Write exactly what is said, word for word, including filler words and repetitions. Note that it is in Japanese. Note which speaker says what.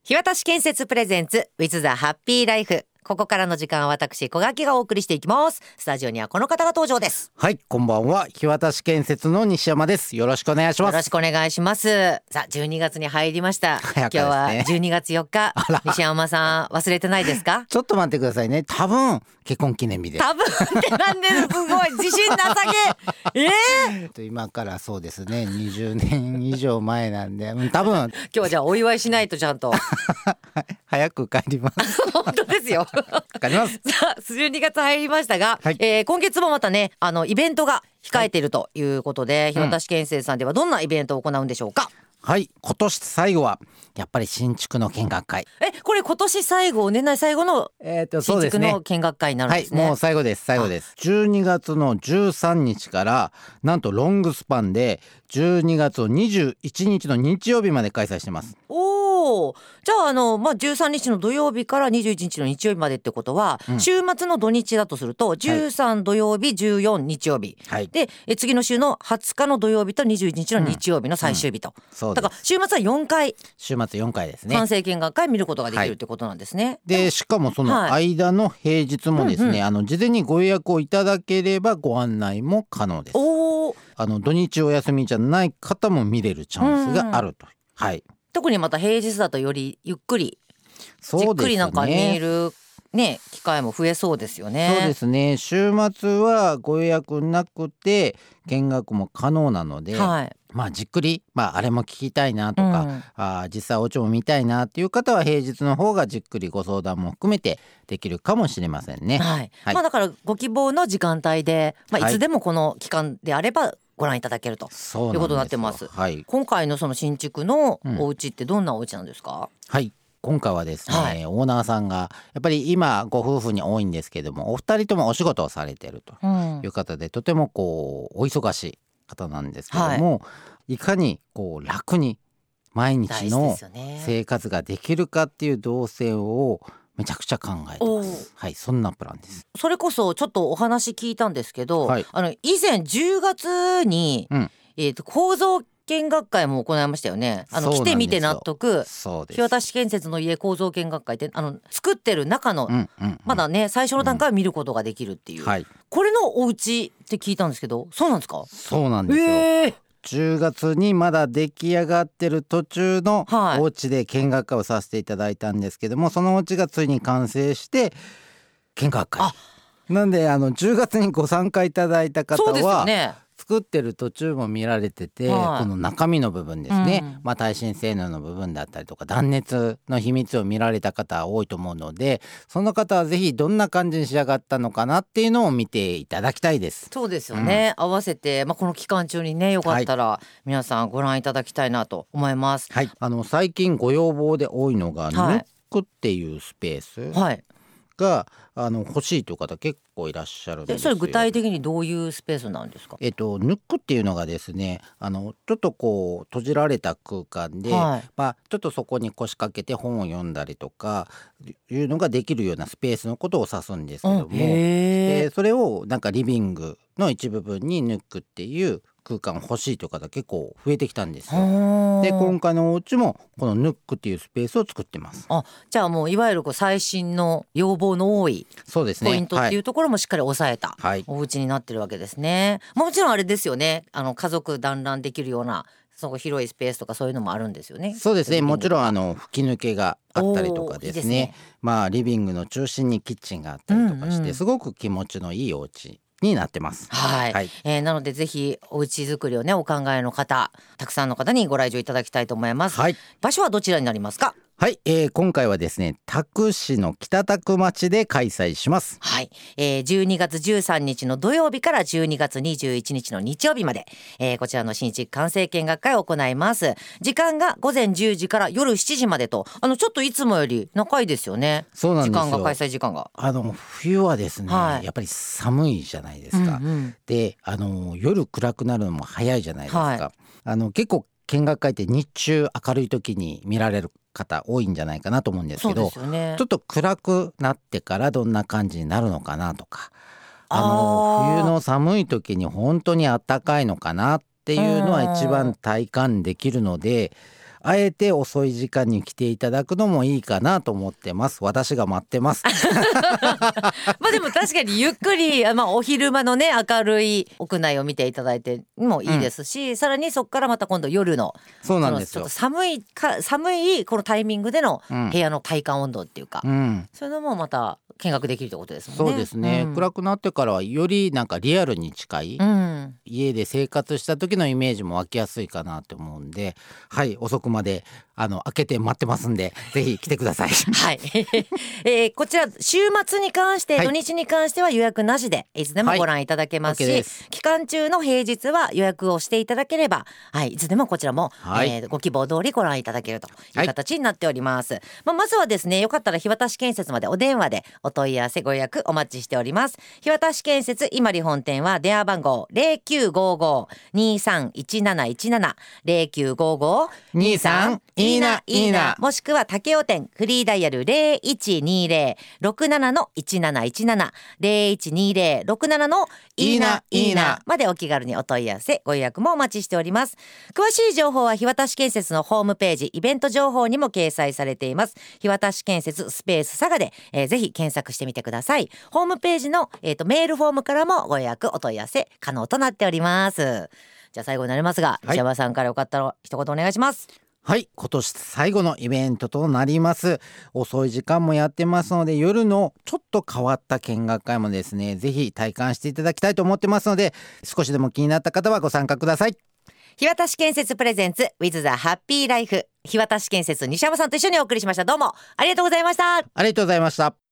Speaker 1: 日渡建設プレゼンツ with the happy life。 ここからの時間は私小垣がお送りしていきます。スタジオにはこの方が登場です。
Speaker 2: はい、こんばんは。日渡建設の西山です。よろしくお願いします。
Speaker 1: よろしくお願いします。さあじゅうにがつに入りました。
Speaker 2: 早かったですね。
Speaker 1: 今日はじゅうにがつよっか。西山さん忘れてないですか？
Speaker 2: ちょっと待ってくださいね。多分結婚記念日です。
Speaker 1: 多分ってなんですごい自信なさげえ
Speaker 2: ー、今からそうですねにじゅうねん以上前なんで多分今
Speaker 1: 日はじゃあお祝いしないとちゃんと
Speaker 2: 早く帰ります
Speaker 1: 本当ですよ
Speaker 2: 帰ります
Speaker 1: さあじゅうにがつ入りましたが、
Speaker 2: はい、
Speaker 1: えー、今月もまたねあのイベントが控えているということで、はい、日渡建設さんではどんなイベントを行うんでしょうか？
Speaker 2: はい、今年最後はやっぱり新築の見学会。
Speaker 1: え、これ今年最後、年内最後の新築の見学会になるんですね。
Speaker 2: はい、もう最後です最後です。じゅうにがつのじゅうさんにちからなんとロングスパンでじゅうにがつのにじゅういちにちの日曜日まで開催してます。
Speaker 1: おー、じゃああの、まあ、じゅうさんにちの土曜日からにじゅういちにちの日曜日までってことは、うん、週末の土日だとするとじゅうさん土曜日、じゅうよん日曜日、はい、でえ次の週のはつかの土曜日とにじゅういちにちの日曜日の最終日と、うんうん、そうです。だから週末はよんかい
Speaker 2: 週末よんかいですね。
Speaker 1: 完成見学会見ることができるってことなんですね。はい、
Speaker 2: でしかもその間の平日もですね、はい、あの事前にご予約をいただければご案内も可能です。
Speaker 1: おー、
Speaker 2: あの土日お休みじゃない方も見れるチャンスがあると、うん、はい。
Speaker 1: 特にまた平日だとよりゆっくりじっくりなんか見るね機会も増えそうですよね。
Speaker 2: そうですね。週末はご予約なくて見学も可能なので、はい、まあじっくり、まあ、あれも聞きたいなとか、うん、あ実際お家も見たいなっていう方は平日の方がじっくりご相談も含めてできるかもしれませんね。
Speaker 1: はいはい、まあ、だからご希望の時間帯で、まあ、いつでもこの期間であればご覧いただけるということになってます。はい、今回のその新築のお家ってどんなお家なんですか？
Speaker 2: うん、はい、今回はですね、はい、オーナーさんがやっぱり今ご夫婦に多いんですけどもお二人ともお仕事をされているという方で、うん、とてもこうお忙しい方なんですけども、はい、いかにこう楽に毎日の生活ができるかっていう動線をめちゃくちゃ考えてます。はい、そんなプランです。
Speaker 1: それこそちょっとお話聞いたんですけど、はい、あの以前じゅうがつに、うんえー、と構造見学会も行いましたよね。あの来てみて納得日渡建設の家構造見学会ってあの作ってる中の、うんうんうん、まだね最初の段階は見ることができるっていう、うんはい、これのお家って聞いたんですけどそうなんですか？
Speaker 2: そうなんですよ、えーじゅうがつにまだ出来上がってる途中のお家で見学会をさせていただいたんですけども、はい、そのお家がついに完成して見学会なんであのじゅうがつにご参加いただいた方はそうですよね、作ってる途中も見られてて、はい、この中身の部分ですね、うんまあ、耐震性能の部分だったりとか断熱の秘密を見られた方多いと思うのでその方はぜひどんな感じに仕上がったのかなっていうのを見ていただきたいです。
Speaker 1: そうですよね、うん、合わせて、まあ、この期間中にねよかったら皆さんご覧いただきたいなと思います。
Speaker 2: はい、あの最近ご要望で多いのが、はい、ヌックっていうスペース、はいがあの欲しいという方結構いらっしゃるんですよ。
Speaker 1: それ具体的にどういうスペースなんですか？
Speaker 2: えっとヌックっていうのがですねあのちょっとこう閉じられた空間で、はいまあ、ちょっとそこに腰掛けて本を読んだりとかいうのができるようなスペースのことを指すんですけども、でそれをなんかリビングの一部分にヌックっていう空間欲しいという方結構増えてきたんですよ。で今回のお家もこのヌックっていうスペースを作ってます。
Speaker 1: あじゃあもういわゆるこう最新の要望の多い
Speaker 2: そうですね
Speaker 1: ポイントっていうところもしっかり抑えたお家になってるわけですね。はい、もちろんあれですよねあの家族団らんできるようなその広いスペースとかそういうのもあるんですよね。
Speaker 2: そうですねもちろんあの吹き抜けがあったりとかですね、いいですね。まあリビングの中心にキッチンがあったりとかして、うんうん、すごく気持ちのいいお家になってます。
Speaker 1: はい、はいえー、なのでぜひお家作りをねお考えの方たくさんの方にご来場いただきたいと思います。はい、場所はどちらになりますか？
Speaker 2: はい、えー、今回はですね多久市の北多久町で開催します。
Speaker 1: はい、えー、じゅうにがつじゅうさんにちの土曜日からじゅうにがつにじゅういちにちの日曜日まで、えー、こちらの新築完成見学会を行います。時間がごぜんじゅうじから夜しちじまでとあのちょっといつもより長いですよね。
Speaker 2: そうなんですよ。
Speaker 1: 時間が開催時間が
Speaker 2: あの冬はですね、はい、やっぱり寒いじゃないですか、うんうん、であの夜暗くなるのも早いじゃないですか、はい、あの結構見学会って日中明るい時に見られる方多いんじゃないかなと思うんですけど、そうですよね、ちょっと暗くなってからどんな感じになるのかなとかあの冬の寒い時に本当に暖かいのかなっていうのは一番体感できるので、 あえて遅い時間に来ていただくのもいいかなと思ってます。私が待ってます
Speaker 1: まあでも確かにゆっくり、まあ、お昼間のね明るい屋内を見ていただいてもいいですし、うん、さらにそこからまた今度夜の
Speaker 2: そうなんですよ、
Speaker 1: ちょっと寒いか寒いこのタイミングでの部屋の体感温度っていうか、うん、そういうのもまた見学できるってことですもんね。
Speaker 2: そうですね、うん、暗くなってからはよりなんかリアルに近い、うん、家で生活した時のイメージも湧きやすいかなと思うんで、はい遅くまであの開けて待ってますんでぜひ来てください
Speaker 1: はい、えー、こちら週末に関して、はい、土日に関しては予約なしでいつでもご覧いただけますし、はい、期間中の平日は予約をしていただければ、はい、いつでもこちらも、はい、えー、ご希望通りご覧いただけるという形になっております、はい、まあ、まずはですねよかったら日渡建設までお電話でお問い合わせご予約お待ちしております。日渡建設今里本店は電話番号 ゼロきゅうごご にさんいちなないちなな ゼロきゅうごご にさんいいないいな、もしくは竹尾店フリーダイヤル ゼロいちにゼロ ろくななのいちなないちなな ゼロいちにゼロ ろくななのいいないいなまでお気軽にお問い合わせご予約もお待ちしております。詳しい情報は日渡建設のホームページイベント情報にも掲載されています。日渡建設スペース佐賀で、えー、ぜひ検索してみてください。ホームページの、えーと、メールフォームからもご予約お問い合わせ可能となっております。じゃあ最後になりますが、石山さんからよかったら一言お願いします。
Speaker 2: はい、今年最後のイベントとなります。遅い時間もやってますので、夜のちょっと変わった見学会もですねぜひ体感していただきたいと思ってますので、少しでも気になった方はご参加ください。
Speaker 1: 日渡建設プレゼンツ with the happy life、 日渡建設西山さんと一緒にお送りしました。どうもありがとうございました。
Speaker 2: ありがとうございました。